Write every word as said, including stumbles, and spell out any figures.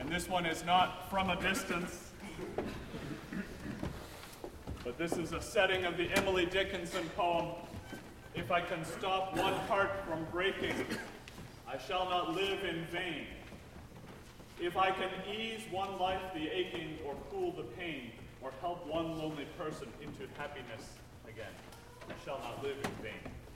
And this one is not From a Distance, but this is a setting of the Emily Dickinson poem, If I Can Stop One Heart from Breaking, I Shall Not Live in Vain. If I can ease one life the aching, or cool the pain, or help one lonely person into happiness again, I shall not live in vain.